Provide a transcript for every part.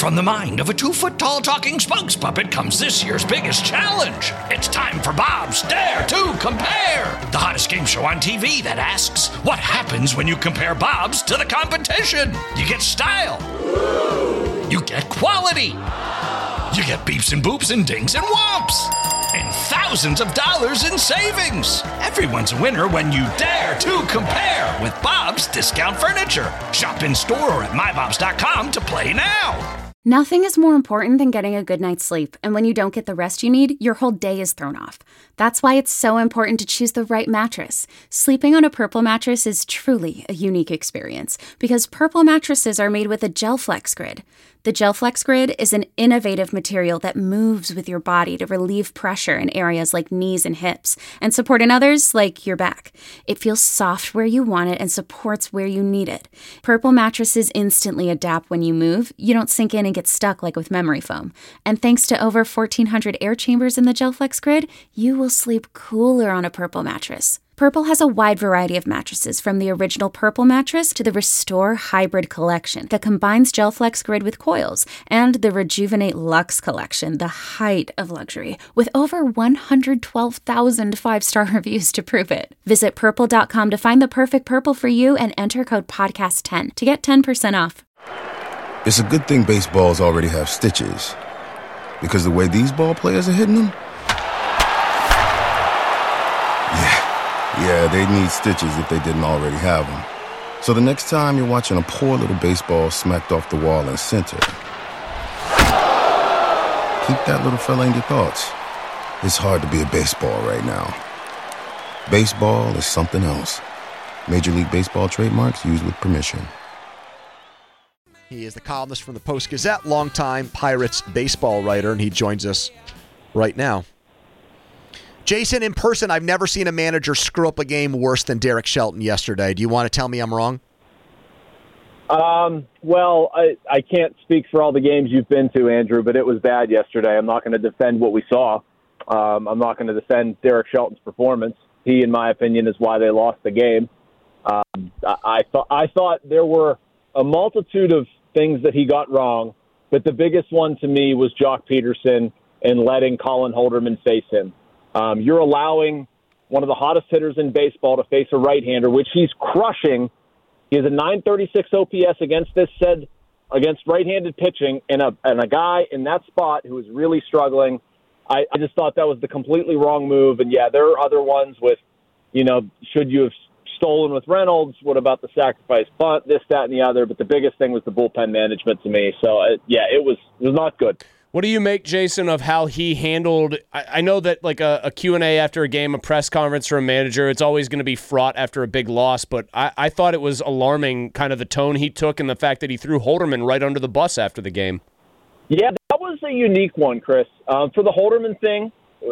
From the mind of a 2-foot-tall talking spokes puppet comes this year's biggest challenge. It's time for Bob's Dare to Compare, the hottest game show on TV that asks, what happens when you compare Bob's to the competition? You get style. You get quality. You get beeps and boops and dings and whomps. And thousands of dollars in savings. Everyone's a winner when you dare to compare with Bob's Discount Furniture. Shop in store or at mybobs.com to play now. Nothing is more important than getting a good night's sleep, and when you don't get the rest you need, your whole day is thrown off. That's why it's so important to choose the right mattress. Sleeping on a Purple mattress is truly a unique experience, because Purple mattresses are made with a GelFlex Grid. The GelFlex Grid is an innovative material that moves with your body to relieve pressure in areas like knees and hips, and support in others like your back. It feels soft where you want it and supports where you need it. Purple mattresses instantly adapt when you move. You don't sink in and get stuck like with memory foam. And thanks to over 1,400 air chambers in the GelFlex Grid, you will sleep cooler on a Purple mattress. Purple has a wide variety of mattresses, from the original Purple mattress to the Restore Hybrid collection that combines GelFlex Grid with coils, and the Rejuvenate Luxe collection, the height of luxury, with over 112,000 five-star reviews to prove it. Visit Purple.com to find the perfect Purple for you and enter code PODCAST10 to get 10% off. It's a good thing baseballs already have stitches, because the way these ball players are hitting them, yeah, they need stitches if they didn't already have them. So the next time you're watching a poor little baseball smacked off the wall in center, keep that little fella in your thoughts. It's hard to be a baseball right now. Baseball is something else. Major League Baseball trademarks used with permission. He is the columnist from the Post-Gazette, longtime Pirates baseball writer, and he joins us right now. Jason, in person, I've never seen a manager screw up a game worse than Derek Shelton yesterday. Do you want to tell me I'm wrong? Well, I can't speak for all the games you've been to, Andrew, but it was bad yesterday. I'm not going to defend what we saw. I'm not going to defend Derek Shelton's performance. He, in my opinion, is why they lost the game. I thought there were a multitude of things that he got wrong, but the biggest one to me was Jock Peterson and letting Colin Holderman face him. You're allowing one of the hottest hitters in baseball to face a right-hander, which he's crushing. He has a .936 OPS against right-handed pitching, and a guy in that spot who is really struggling. I just thought that was the completely wrong move. And yeah, there are other ones with, should you have stolen with Reynolds? What about the sacrifice bunt? This, that, and the other. But the biggest thing was the bullpen management to me. So it was not good. What do you make, Jason, of how he handled – I know that like a Q&A after a game, a press conference for a manager, it's always going to be fraught after a big loss, but I thought it was alarming kind of the tone he took and the fact that he threw Holderman right under the bus after the game. Yeah, that was a unique one, Chris. For the Holderman thing,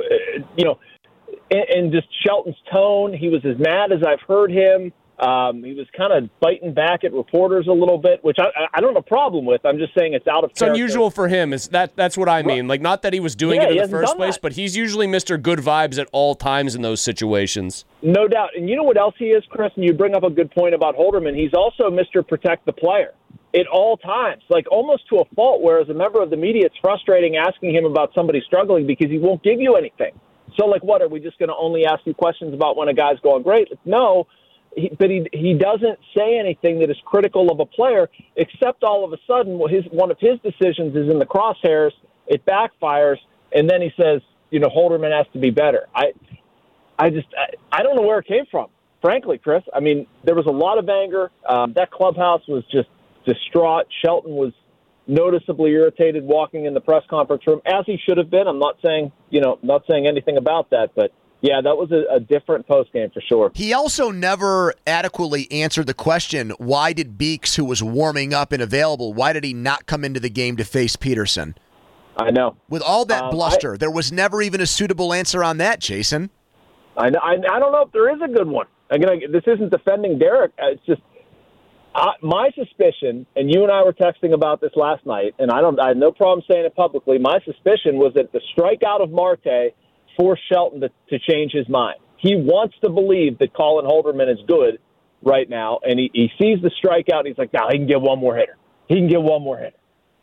and just Shelton's tone, he was as mad as I've heard him. He was kind of biting back at reporters a little bit, which I don't have a problem with. I'm just saying it's out of character. It's unusual for him. That's what I mean. Like, not that he was doing it in the first place, but he's usually Mr. Good Vibes at all times in those situations. No doubt. And you know what else he is, Chris? And you bring up a good point about Holderman. He's also Mr. Protect the Player at all times, like almost to a fault, where as a member of the media, it's frustrating asking him about somebody struggling because he won't give you anything. So, like, what, are we just going to only ask you questions about when a guy's going great? No. But he doesn't say anything that is critical of a player, except all of a sudden one of his decisions is in the crosshairs, it backfires, and then he says, Holderman has to be better. I don't know where it came from, frankly, Chris. I mean, there was a lot of anger. That clubhouse was just distraught. Shelton was noticeably irritated walking in the press conference room, as he should have been. I'm not saying anything about that, but yeah, that was a different postgame for sure. He also never adequately answered the question, why did Beeks, who was warming up and available, why did he not come into the game to face Peterson? I know. With all that bluster, there was never even a suitable answer on that, Jason. I don't know if there is a good one. Again, this isn't defending Derek. It's just my suspicion, and you and I were texting about this last night, and I have no problem saying it publicly. My suspicion was that the strikeout of Marte forced Shelton to change his mind. He wants to believe that Colin Holderman is good right now, and he sees the strikeout, and he's like, no, he can get one more hitter.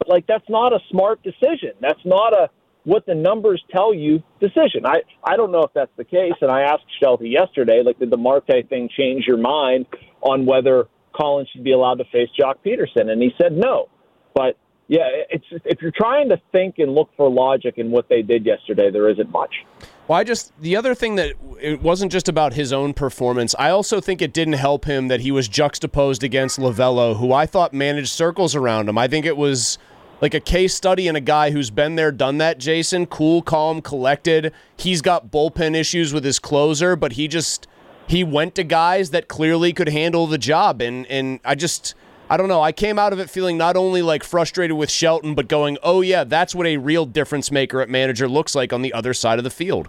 Like, that's not a smart decision. That's not a what the numbers tell you decision. I don't know if that's the case, and I asked Shelty yesterday, like, did the Marte thing change your mind on whether Collins should be allowed to face Jock Peterson? And he said no. But, yeah, it's if you're trying to think and look for logic in what they did yesterday, there isn't much. Well, the other thing that it wasn't just about his own performance. I also think it didn't help him that he was juxtaposed against Lovello, who I thought managed circles around him. I think it was like a case study in a guy who's been there, done that, Jason. Cool, calm, collected. He's got bullpen issues with his closer, but he went to guys that clearly could handle the job. And I don't know. I came out of it feeling not only like frustrated with Shelton, but going, oh, yeah, that's what a real difference maker at manager looks like on the other side of the field.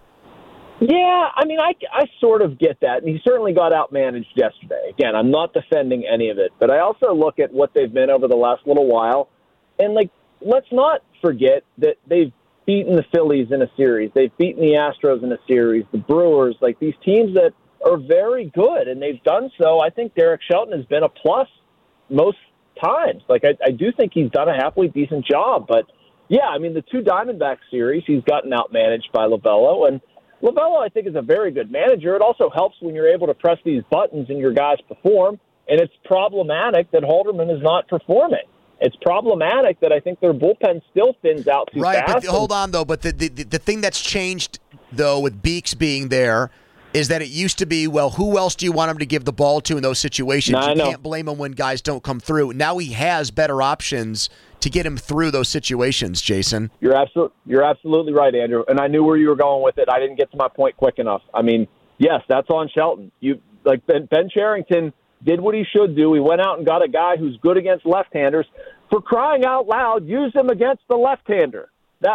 Yeah, I mean, I sort of get that. And he certainly got outmanaged yesterday. Again, I'm not defending any of it, but I also look at what they've been over the last little while. And, like, let's not forget that they've beaten the Phillies in a series. They've beaten the Astros in a series, the Brewers, like these teams that are very good, and they've done so. I think Derek Shelton has been a plus most times. Like, I do think he's done a halfway decent job. But, yeah, I mean, the 2 Diamondback series, he's gotten outmanaged by Lovello. And Lovello, I think, is a very good manager. It also helps when you're able to press these buttons and your guys perform. And it's problematic that Halderman is not performing. It's problematic that I think their bullpen still thins out too fast. Right, but hold on, though. But the thing that's changed, though, with Beeks being there is that it used to be, well, who else do you want him to give the ball to in those situations? You can't blame him when guys don't come through. Now he has better options to get him through those situations, Jason. You're absolutely right, Andrew. And I knew where you were going with it. I didn't get to my point quick enough. I mean, yes, that's on Shelton. Ben Cherington did what he should do. He went out and got a guy who's good against left-handers. For crying out loud, use him against the left-hander.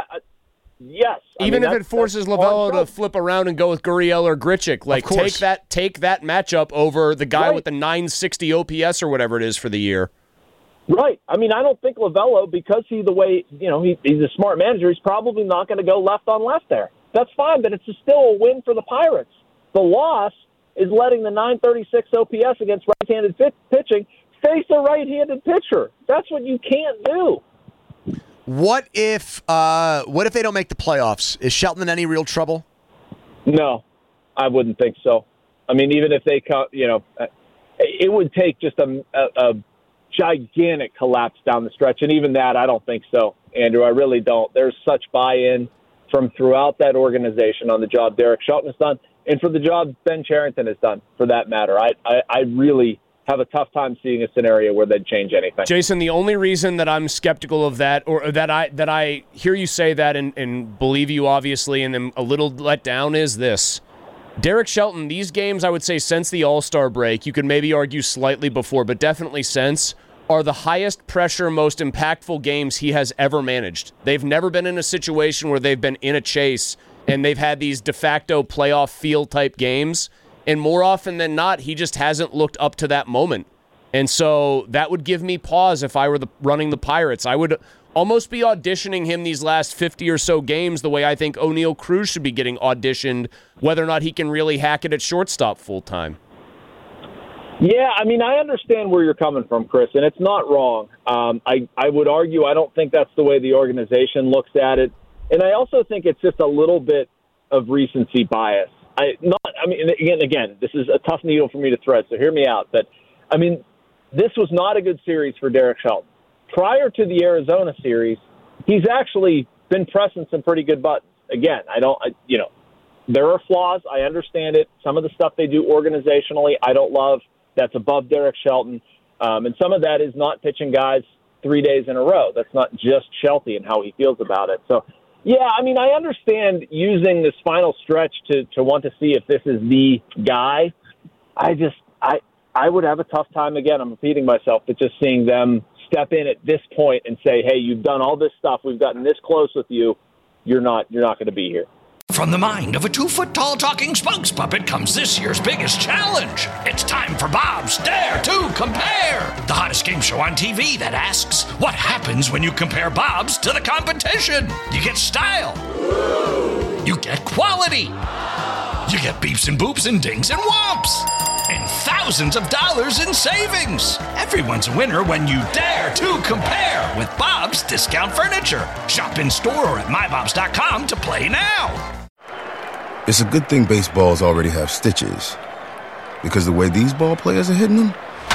Yes. Even if it forces Lovello to flip around and go with Gurriel or Grichuk, like take that matchup over the guy with the 960 OPS or whatever it is for the year. Right. I mean, I don't think Lovello, because he's a smart manager, he's probably not going to go left on left there. That's fine, but it's still a win for the Pirates. The loss is letting the 936 OPS against right-handed pitching face a right-handed pitcher. That's what you can't do. What if they don't make the playoffs? Is Shelton in any real trouble? No, I wouldn't think so. I mean, even if they come, it would take just a gigantic collapse down the stretch, and even that, I don't think so, Andrew. I really don't. There's such buy-in from throughout that organization on the job Derek Shelton has done, and for the job Ben Cherington has done, for that matter. I really have a tough time seeing a scenario where they'd change anything. Jason, the only reason that I'm skeptical of that, or that I hear you say that and believe you, obviously, and am a little let down, is this. Derek Shelton, these games, I would say, since the All-Star break, you could maybe argue slightly before, but definitely since, are the highest pressure, most impactful games he has ever managed. They've never been in a situation where they've been in a chase and they've had these de facto playoff feel-type games. And more often than not, he just hasn't looked up to that moment. And so that would give me pause if I were running the Pirates. I would almost be auditioning him these last 50 or so games the way I think O'Neal Cruz should be getting auditioned, whether or not he can really hack it at shortstop full-time. Yeah, I mean, I understand where you're coming from, Chris, and it's not wrong. I would argue I don't think that's the way the organization looks at it. And I also think it's just a little bit of recency bias. Again, this is a tough needle for me to thread, so hear me out. But, I mean, this was not a good series for Derek Shelton. Prior to the Arizona series, he's actually been pressing some pretty good buttons. Again, there are flaws. I understand it. Some of the stuff they do organizationally, I don't love. That's above Derek Shelton. And some of that is not pitching guys 3 days in a row. That's not just Shelty and how he feels about it. So, yeah, I mean, I understand using this final stretch to want to see if this is the guy. I would have a tough time, again, I'm repeating myself, but just seeing them step in at this point and say, hey, you've done all this stuff. We've gotten this close with you. You're not going to be here. From the mind of a 2-foot-tall talking spokes puppet comes this year's biggest challenge. It's time for Bob's Dare to Compare, the hottest game show on TV that asks, what happens when you compare Bob's to the competition? You get style. You get quality. You get beeps and boops and dings and whomps. And thousands of dollars in savings. Everyone's a winner when you dare to compare with Bob's Discount Furniture. Shop in store or at mybobs.com to play now. It's a good thing baseballs already have stitches, because the way these ball players are hitting them,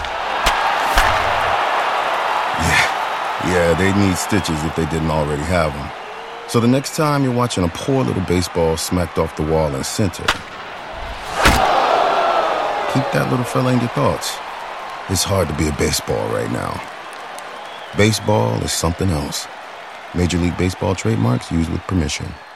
yeah, they need stitches if they didn't already have them. So the next time you're watching a poor little baseball smacked off the wall in center, keep that little fella in your thoughts. It's hard to be a baseball right now. Baseball is something else. Major League Baseball trademarks used with permission.